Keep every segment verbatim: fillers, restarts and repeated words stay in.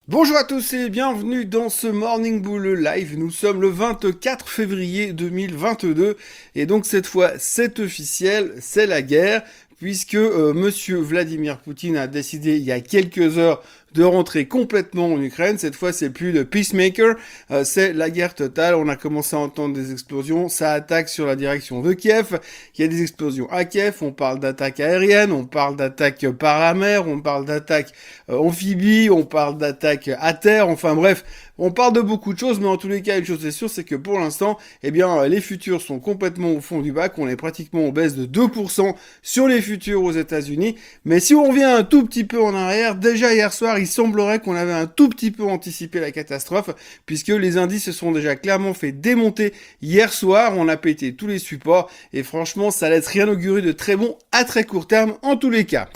Bonjour à tous et bienvenue dans ce Morning Bull Live. Nous sommes le vingt-quatre février deux mille vingt-deux et donc cette fois c'est officiel, c'est la guerre puisque euh, monsieur Vladimir Poutine a décidé il y a quelques heures de rentrer complètement en Ukraine. Cette fois, c'est plus le peacemaker, euh, c'est la guerre totale. On a commencé à entendre des explosions, ça attaque sur la direction de Kiev. Il y a des explosions à Kiev, on parle d'attaques aériennes, on parle d'attaques par la mer, on parle d'attaques euh, amphibies, on parle d'attaques à terre, enfin bref, on parle de beaucoup de choses, mais en tous les cas, une chose est sûre, c'est que pour l'instant, eh bien, les futurs sont complètement au fond du bac, on est pratiquement en baisse de deux pour cent sur les futurs aux États-Unis. Mais si on revient un tout petit peu en arrière, déjà hier soir, il semblerait qu'on avait un tout petit peu anticipé la catastrophe, puisque les indices se sont déjà clairement fait démonter hier soir, on a pété tous les supports, et franchement, ça laisse rien augurer de très bon à très court terme en tous les cas.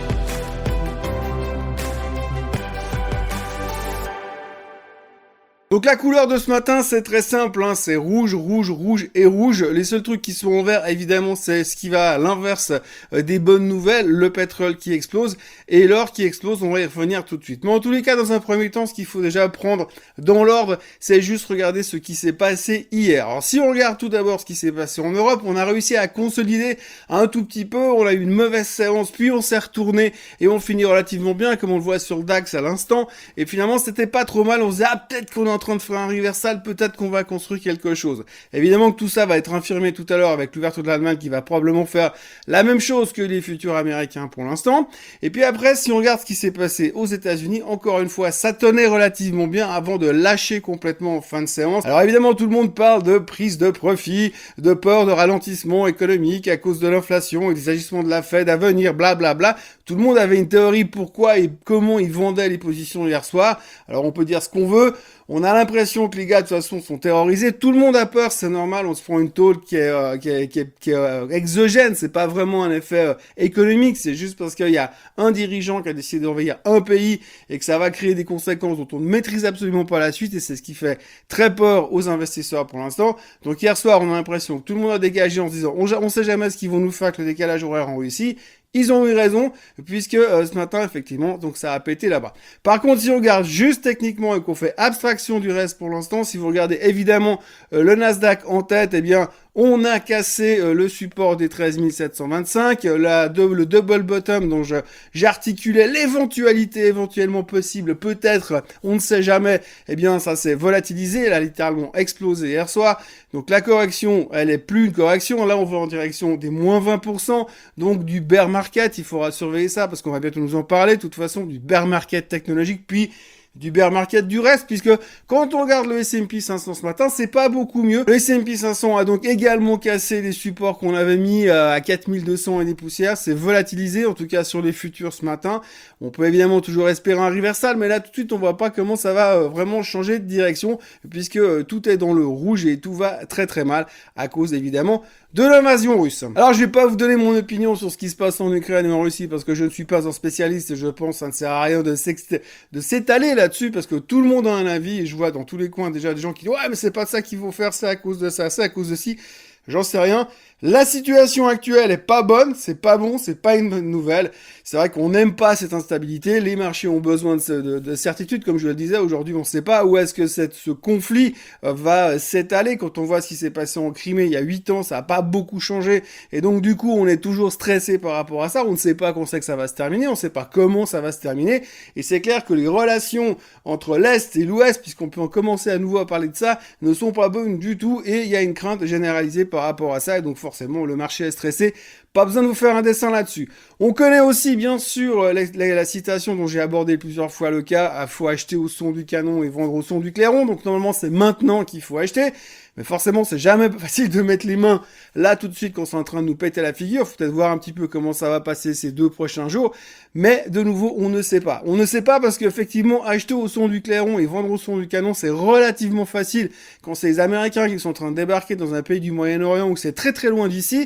Donc la couleur de ce matin, c'est très simple, hein, c'est rouge, rouge, rouge et rouge. Les seuls trucs qui sont en vert, évidemment, c'est ce qui va à l'inverse euh, des bonnes nouvelles, le pétrole qui explose et l'or qui explose, on va y revenir tout de suite. Mais en tous les cas, dans un premier temps, ce qu'il faut déjà prendre dans l'ordre, c'est juste regarder ce qui s'est passé hier. Alors si on regarde tout d'abord ce qui s'est passé en Europe, on a réussi à consolider un tout petit peu, on a eu une mauvaise séance, puis on s'est retourné et on finit relativement bien, comme on le voit sur le DAX à l'instant. Et finalement, c'était pas trop mal, on se disait, ah, peut-être qu'on a en train de faire un reversal, peut-être qu'on va construire quelque chose. Évidemment que tout ça va être infirmé tout à l'heure avec l'ouverture de l'Allemagne qui va probablement faire la même chose que les futurs américains pour l'instant. Et puis après, si on regarde ce qui s'est passé aux États-Unis, encore une fois, ça tenait relativement bien avant de lâcher complètement en fin de séance. Alors évidemment, tout le monde parle de prise de profit, de peur de ralentissement économique à cause de l'inflation et des agissements de la Fed à venir, blablabla. Bla bla. Tout le monde avait une théorie pourquoi et comment ils vendaient les positions hier soir. Alors on peut dire ce qu'on veut. On a l'impression que les gars de toute façon sont terrorisés. Tout le monde a peur, c'est normal. On se prend une tôle qui est, euh, qui est, qui est, qui est euh, exogène. C'est pas vraiment un effet euh, économique. C'est juste parce qu'il y a un dirigeant qui a décidé d'envahir un pays et que ça va créer des conséquences dont on ne maîtrise absolument pas la suite. Et c'est ce qui fait très peur aux investisseurs pour l'instant. Donc hier soir, on a l'impression que tout le monde a dégagé en se disant on, on sait jamais ce qu'ils vont nous faire avec le décalage horaire en Russie. Ils ont eu raison, puisque euh, ce matin, effectivement, donc ça a pété là-bas. Par contre, si on regarde juste techniquement et qu'on fait abstraction du reste pour l'instant, si vous regardez évidemment euh, le Nasdaq en tête, eh bien, on a cassé euh, le support des treize mille sept cent vingt-cinq, euh, la, de, le double bottom dont je, j'articulais l'éventualité éventuellement possible, peut-être, on ne sait jamais, eh bien, ça s'est volatilisé, elle a littéralement explosé hier soir. Donc la correction, elle est plus une correction, là on va en direction des moins vingt pour cent, donc du bear market, il faudra surveiller ça parce qu'on va bientôt nous en parler, de toute façon, du bear market technologique, puis du bear market du reste, puisque quand on regarde le S and P cinq cents ce matin, c'est pas beaucoup mieux. Le S and P cinq cents a donc également cassé les supports qu'on avait mis à quatre mille deux cents et des poussières, c'est volatilisé, en tout cas sur les futurs ce matin. On peut évidemment toujours espérer un reversal, mais là tout de suite on voit pas comment ça va vraiment changer de direction, puisque tout est dans le rouge et tout va très très mal, à cause évidemment de l'invasion russe. Alors je vais pas vous donner mon opinion sur ce qui se passe en Ukraine et en Russie, parce que je ne suis pas un spécialiste, et je pense que ça ne sert à rien de, de s'étaler là-dessus, parce que tout le monde a un avis, et je vois dans tous les coins déjà des gens qui disent « Ouais, mais c'est pas ça qu'il faut faire, c'est à cause de ça, c'est à cause de ci ». J'en sais rien. La situation actuelle est pas bonne, c'est pas bon, c'est pas une bonne nouvelle. C'est vrai qu'on n'aime pas cette instabilité. Les marchés ont besoin de, de, de certitude, comme je le disais. Aujourd'hui, on ne sait pas où est-ce que cette, ce conflit va s'étaler. Quand on voit ce qui s'est passé en Crimée il y a huit ans, ça n'a pas beaucoup changé. Et donc, du coup, on est toujours stressé par rapport à ça. On ne sait pas quand c'est que ça va se terminer. On ne sait pas comment ça va se terminer. Et c'est clair que les relations entre l'Est et l'Ouest, puisqu'on peut en commencer à nouveau à parler de ça, ne sont pas bonnes du tout. Et il y a une crainte généralisée par rapport à ça. Et donc, forcément, le marché est stressé. Pas besoin de vous faire un dessin là-dessus. On connaît aussi, bien sûr, la, la, la citation dont j'ai abordé plusieurs fois le cas, il faut acheter au son du canon et vendre au son du clairon. Donc, normalement, c'est maintenant qu'il faut acheter. Mais forcément, c'est jamais facile de mettre les mains là tout de suite quand c'est en train de nous péter la figure. Faut peut-être voir un petit peu comment ça va passer ces deux prochains jours. Mais de nouveau, on ne sait pas. On ne sait pas parce qu'effectivement, acheter au son du clairon et vendre au son du canon, c'est relativement facile quand c'est les Américains qui sont en train de débarquer dans un pays du Moyen-Orient où c'est très très loin d'ici.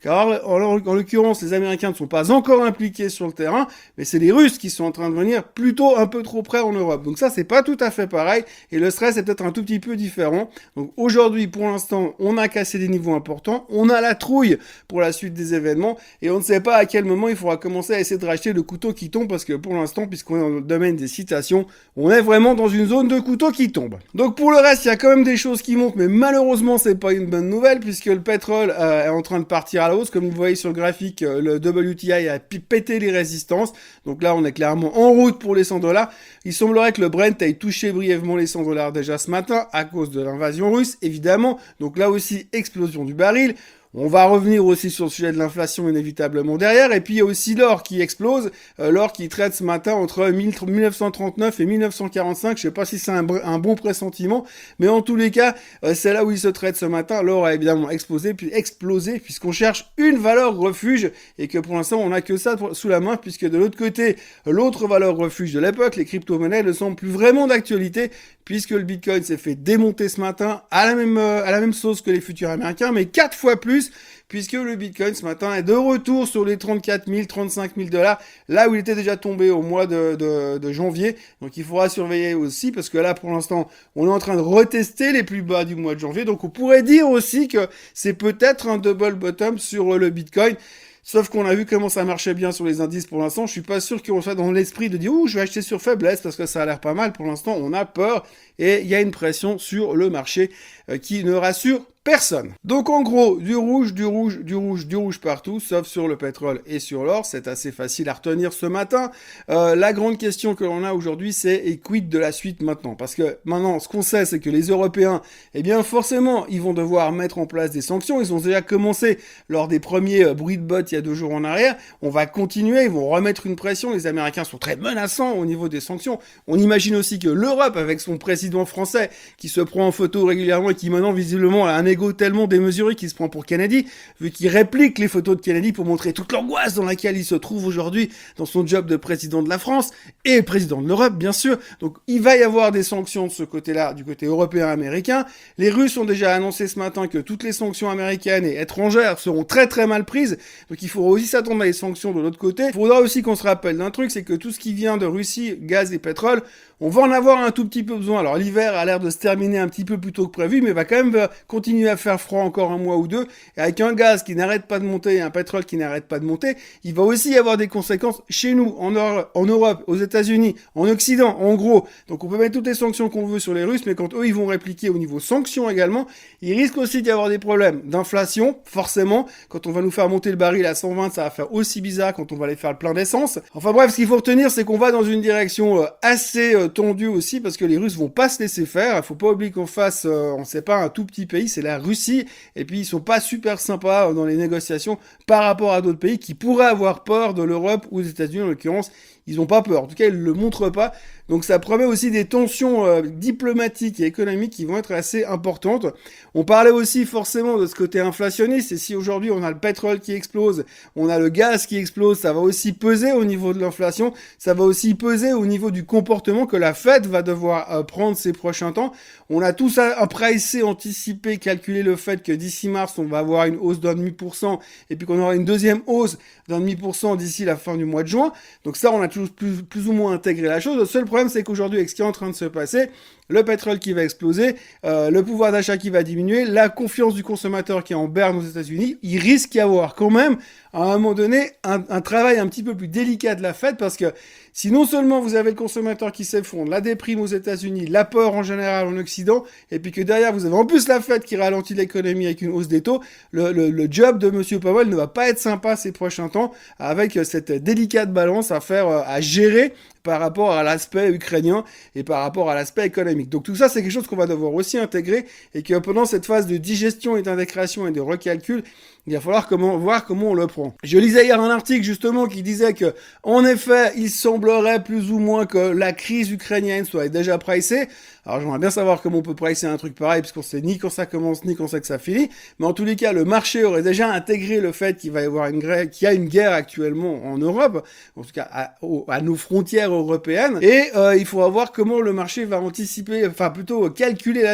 car en, en l'occurrence, les Américains ne sont pas encore impliqués sur le terrain, mais c'est les Russes qui sont en train de venir plutôt un peu trop près en Europe. Donc ça, c'est pas tout à fait pareil, et le stress est peut-être un tout petit peu différent. Donc aujourd'hui, pour l'instant, on a cassé des niveaux importants, on a la trouille pour la suite des événements, et on ne sait pas à quel moment il faudra commencer à essayer de racheter le couteau qui tombe, parce que pour l'instant, puisqu'on est dans le domaine des citations, on est vraiment dans une zone de couteau qui tombe. Donc pour le reste, il y a quand même des choses qui montent, mais malheureusement, c'est pas une bonne nouvelle, puisque le pétrole euh, est en train de partir à la hausse. Comme vous voyez sur le graphique, euh, le W T I a pété les résistances. Donc là, on est clairement en route pour les cent dollars. Il semblerait que le Brent ait touché brièvement les cent dollars déjà ce matin, à cause de l'invasion russe, évidemment. Donc là aussi, explosion du baril. On va revenir aussi sur le sujet de l'inflation inévitablement derrière. Et puis il y a aussi l'or qui explose. Euh, l'or qui traite ce matin entre mille neuf cent trente-neuf et mille neuf cent quarante-cinq. Je sais pas si c'est un, un bon pressentiment. Mais en tous les cas, euh, c'est là où il se traite ce matin. L'or a évidemment explosé, puis explosé, puisqu'on cherche une valeur refuge. Et que pour l'instant, on n'a que ça sous la main, puisque de l'autre côté, l'autre valeur refuge de l'époque, les crypto-monnaies, ne sont plus vraiment d'actualité, puisque le Bitcoin s'est fait démonter ce matin à la même, euh, à la même sauce que les futurs américains, mais quatre fois plus, puisque le Bitcoin ce matin est de retour sur les trente-quatre mille, trente-cinq mille dollars, là où il était déjà tombé au mois de, de, de janvier. Donc il faudra surveiller aussi, parce que là pour l'instant on est en train de retester les plus bas du mois de janvier, donc on pourrait dire aussi que c'est peut-être un double bottom sur le Bitcoin. Sauf qu'on a vu comment ça marchait bien sur les indices pour l'instant. Je suis pas sûr qu'on soit dans l'esprit de dire « Ouh, je vais acheter sur faiblesse parce que ça a l'air pas mal. » Pour l'instant, on a peur et il y a une pression sur le marché euh, qui ne rassure personne. Donc en gros, du rouge, du rouge, du rouge, du rouge partout, sauf sur le pétrole et sur l'or. C'est assez facile à retenir ce matin. Euh, la grande question que l'on a aujourd'hui, c'est et quid de la suite maintenant? Parce que maintenant, ce qu'on sait, c'est que les Européens, eh bien forcément, ils vont devoir mettre en place des sanctions. Ils ont déjà commencé lors des premiers euh, bruits de bottes il y a deux jours en arrière. On va continuer, ils vont remettre une pression. Les Américains sont très menaçants au niveau des sanctions. On imagine aussi que l'Europe, avec son président français, qui se prend en photo régulièrement et qui maintenant visiblement a un égo tellement démesuré qu'il se prend pour Kennedy, vu qu'il réplique les photos de Kennedy pour montrer toute l'angoisse dans laquelle il se trouve aujourd'hui dans son job de président de la France et président de l'Europe, bien sûr. Donc il va y avoir des sanctions de ce côté-là, du côté européen-américain. Les Russes ont déjà annoncé ce matin que toutes les sanctions américaines et étrangères seront très très mal prises. Donc il faudra aussi s'attendre à des sanctions de l'autre côté. Il faudra aussi qu'on se rappelle d'un truc, c'est que tout ce qui vient de Russie, gaz et pétrole, on va en avoir un tout petit peu besoin. Alors l'hiver a l'air de se terminer un petit peu plus tôt que prévu, mais va quand même continuer à faire froid encore un mois ou deux. Et avec un gaz qui n'arrête pas de monter et un pétrole qui n'arrête pas de monter, il va aussi y avoir des conséquences chez nous, en, Or- en Europe, aux États-Unis, en Occident, en gros. Donc on peut mettre toutes les sanctions qu'on veut sur les Russes, mais quand eux ils vont répliquer au niveau sanctions également, il risque aussi d'y avoir des problèmes d'inflation, forcément. Quand on va nous faire monter le baril à cent vingt, ça va faire aussi bizarre quand on va aller faire le plein d'essence. Enfin bref, ce qu'il faut retenir, c'est qu'on va dans une direction euh, assez euh, tendue aussi, parce que les Russes vont pas se laisser faire. Il faut pas oublier qu'en face, euh, on sait pas, un tout petit pays, c'est la Russie, et puis ils sont pas super sympas euh, dans les négociations par rapport à d'autres pays qui pourraient avoir peur de l'Europe ou des États-Unis en l'occurrence. Ils ont pas peur, en tout cas ils le montrent pas. Donc ça promet aussi des tensions euh, diplomatiques et économiques qui vont être assez importantes. On parlait aussi forcément de ce côté inflationniste, et si aujourd'hui on a le pétrole qui explose, on a le gaz qui explose, ça va aussi peser au niveau de l'inflation, ça va aussi peser au niveau du comportement que la Fed va devoir euh, prendre ces prochains temps. On a tout ça pricé, anticipé, calculé le fait que d'ici mars on va avoir une hausse d'un demi pour cent, et puis qu'on aura une deuxième hausse d'un demi pour cent d'ici la fin du mois de juin. Donc ça, on a toujours plus, plus ou moins intégré la chose. Le seul problème, c'est qu'aujourd'hui, avec ce qui est en train de se passer, le pétrole qui va exploser, euh, le pouvoir d'achat qui va diminuer, la confiance du consommateur qui est en berne aux États-Unis, il risque d'y avoir quand même, à un moment donné, un, un travail un petit peu plus délicat de la Fed, parce que si non seulement vous avez le consommateur qui s'effondre, la déprime aux États-Unis, l'apport en général en Occident, et puis que derrière vous avez en plus la Fed qui ralentit l'économie avec une hausse des taux, le, le, le job de Monsieur Powell ne va pas être sympa ces prochains temps, avec cette délicate balance à faire, à gérer par rapport à l'aspect ukrainien et par rapport à l'aspect économique. Donc tout ça, c'est quelque chose qu'on va devoir aussi intégrer, et que pendant cette phase de digestion et d'indexation et de recalcul, il va falloir comment, voir comment on le prend. Je lisais hier un article justement qui disait que, en effet, il semblerait plus ou moins que la crise ukrainienne soit déjà pricée. Alors j'aimerais bien savoir comment on peut pricer un truc pareil, puisqu'on sait ni quand ça commence ni quand c'est que ça finit. Mais en tous les cas, le marché aurait déjà intégré le fait qu'il va y avoir une guerre, qu'il y a une guerre actuellement en Europe, en tout cas à, à nos frontières européennes. Et euh, il faudra voir comment le marché va anticiper, enfin plutôt calculer la suite.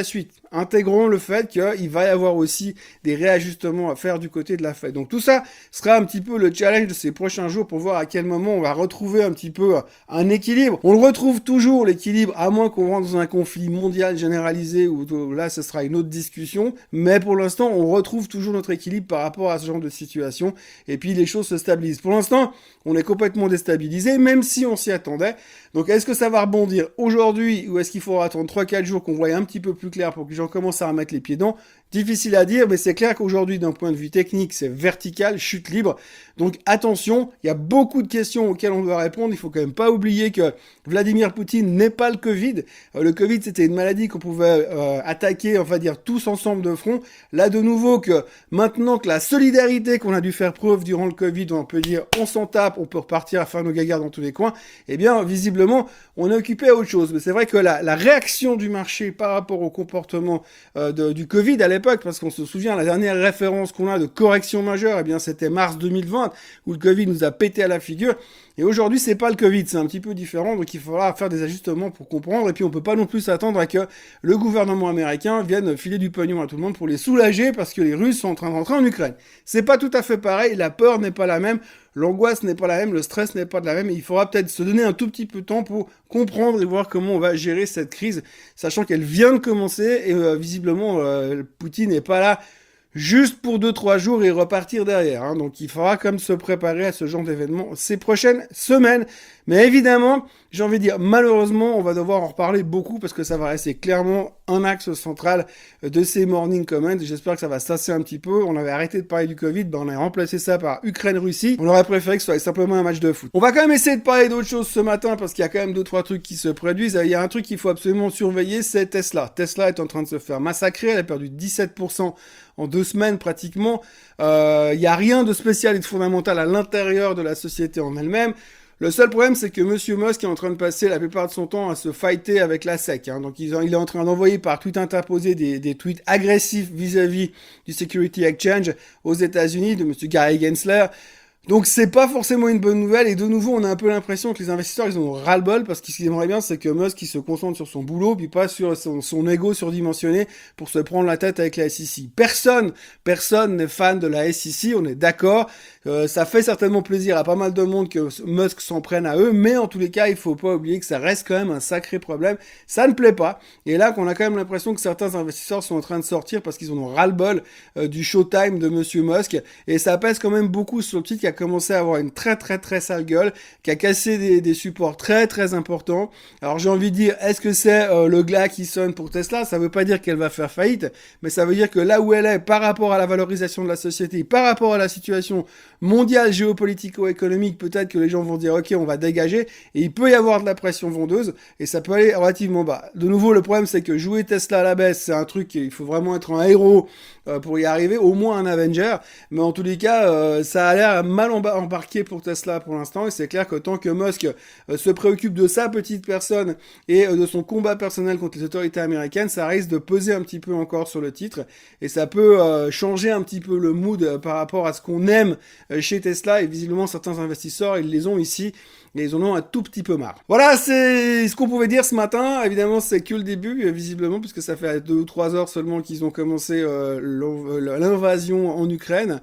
intégrons le fait qu'il va y avoir aussi des réajustements à faire du côté de la Fed. Donc tout ça sera un petit peu le challenge de ces prochains jours pour voir à quel moment on va retrouver un petit peu un équilibre. On le retrouve toujours, l'équilibre, à moins qu'on rentre dans un conflit mondial généralisé, où là ce sera une autre discussion, mais pour l'instant on retrouve toujours notre équilibre par rapport à ce genre de situation, et puis les choses se stabilisent. Pour l'instant, on est complètement déstabilisé, même si on s'y attendait. Donc est-ce que ça va rebondir aujourd'hui, ou est-ce qu'il faudra attendre trois quatre jours qu'on voie un petit peu plus clair pour que les gens commencent à remettre les pieds dedans? Difficile à dire, mais c'est clair qu'aujourd'hui, d'un point de vue technique, c'est vertical, chute libre. Donc attention, il y a beaucoup de questions auxquelles on doit répondre. Il faut quand même pas oublier que Vladimir Poutine n'est pas le Covid. Euh, le Covid, c'était une maladie qu'on pouvait euh, attaquer, on va dire, tous ensemble de front. Là, de nouveau, que maintenant que la solidarité qu'on a dû faire preuve durant le Covid, on peut dire, on s'en tape, on peut repartir à faire nos gagards dans tous les coins, eh bien, visiblement, on est occupé à autre chose. Mais c'est vrai que la, la réaction du marché par rapport au comportement euh, de, du Covid à l'époque, parce qu'on se souvient, la dernière référence qu'on a de correction majeure, eh bien, c'était mars deux mille vingt, où le Covid nous a pété à la figure. Et aujourd'hui, c'est pas le Covid, c'est un petit peu différent, donc il faudra faire des ajustements pour comprendre. Et puis, on peut pas non plus s'attendre à que le gouvernement américain vienne filer du pognon à tout le monde pour les soulager parce que les Russes sont en train de rentrer en Ukraine. C'est pas tout à fait pareil, la peur n'est pas la même, l'angoisse n'est pas la même, le stress n'est pas de la même. Et il faudra peut-être se donner un tout petit peu de temps pour comprendre et voir comment on va gérer cette crise, sachant qu'elle vient de commencer et euh, visiblement, euh, Poutine n'est pas là juste pour deux trois jours et repartir derrière. Hein. Donc il faudra comme se préparer à ce genre d'événement ces prochaines semaines. Mais évidemment, j'ai envie de dire, malheureusement, on va devoir en reparler beaucoup parce que ça va rester clairement un axe central de ces morning comments. J'espère que ça va se tasser un petit peu. On avait arrêté de parler du Covid, ben on a remplacé ça par Ukraine-Russie. On aurait préféré que ce soit simplement un match de foot. On va quand même essayer de parler d'autres choses ce matin parce qu'il y a quand même deux trois trucs qui se produisent. Il y a un truc qu'il faut absolument surveiller, c'est Tesla. Tesla est en train de se faire massacrer. Elle a perdu dix-sept pour cent en deux semaines pratiquement. Euh, il n'y a rien de spécial et de fondamental à l'intérieur de la société en elle-même. Le seul problème, c'est que Monsieur Musk est en train de passer la plupart de son temps à se fighter avec la S E C. Hein. Donc, il est en train d'envoyer par tweet interposé des, des tweets agressifs vis-à-vis du Security Exchange aux États-Unis, de Monsieur Gary Gensler. Donc c'est pas forcément une bonne nouvelle et de nouveau on a un peu l'impression que les investisseurs ils ont ras-le-bol parce que ce qu'ils aimeraient bien c'est que Musk il se concentre sur son boulot puis pas sur son, son ego surdimensionné pour se prendre la tête avec la S E C. Personne, personne n'est fan de la S E C, on est d'accord. Euh, ça fait certainement plaisir à pas mal de monde que Musk s'en prenne à eux, mais en tous les cas il faut pas oublier que ça reste quand même un sacré problème. Ça ne plaît pas et là qu'on a quand même l'impression que certains investisseurs sont en train de sortir parce qu'ils en ont ras-le-bol euh, du showtime de Monsieur Musk et ça pèse quand même beaucoup sur le titre qui a commencé à avoir une très très très sale gueule, qui a cassé des, des supports très très importants. Alors j'ai envie de dire, est-ce que c'est euh, le glas qui sonne pour Tesla? Ça veut pas dire qu'elle va faire faillite, mais ça veut dire que là où elle est par rapport à la valorisation de la société, par rapport à la situation mondiale géopolitico-économique, peut-être que les gens vont dire ok on va dégager, et il peut y avoir de la pression vendeuse, et ça peut aller relativement bas. De nouveau le problème c'est que jouer Tesla à la baisse, c'est un truc, il faut vraiment être un héros euh, pour y arriver, au moins un Avenger, mais en tous les cas euh, ça a l'air mal embarqué pour Tesla pour l'instant et c'est clair que tant que Musk euh, se préoccupe de sa petite personne et euh, de son combat personnel contre les autorités américaines, ça risque de peser un petit peu encore sur le titre et ça peut euh, changer un petit peu le mood euh, par rapport à ce qu'on aime euh, chez Tesla et visiblement certains investisseurs ils les ont ici et ils en ont un tout petit peu marre. Voilà, c'est ce qu'on pouvait dire ce matin. Évidemment, c'est que le début, visiblement, puisque ça fait deux ou trois heures seulement qu'ils ont commencé euh, l'invasion en Ukraine.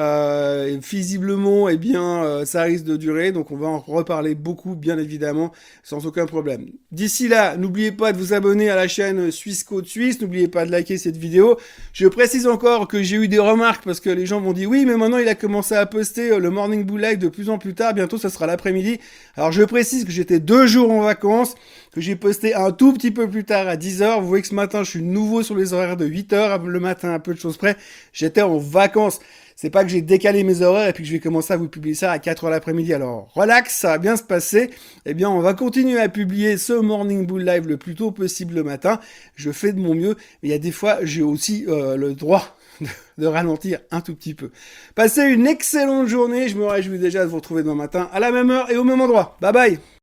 Euh, visiblement, eh bien, euh, ça risque de durer, donc on va en reparler beaucoup, bien évidemment, sans aucun problème. D'ici là, n'oubliez pas de vous abonner à la chaîne Suisse Côte Suisse, n'oubliez pas de liker cette vidéo. Je précise encore que j'ai eu des remarques, parce que les gens m'ont dit, oui, mais maintenant il a commencé à poster le Morning Bull Live de plus en plus tard, bientôt ça sera l'après-midi. Alors je précise que j'étais deux jours en vacances, que j'ai posté un tout petit peu plus tard à dix heures. Vous voyez que ce matin je suis nouveau sur les horaires de huit heures le matin, un peu de choses près. J'étais en vacances. C'est pas que j'ai décalé mes horaires et puis que je vais commencer à vous publier ça à quatre heures l'après-midi. Alors relax, ça va bien se passer. Eh bien on va continuer à publier ce Morning Bull Live le plus tôt possible le matin. Je fais de mon mieux, mais il y a des fois j'ai aussi euh, le droit de ralentir un tout petit peu. Passez une excellente journée, je me réjouis déjà de vous retrouver demain matin à la même heure et au même endroit. Bye bye.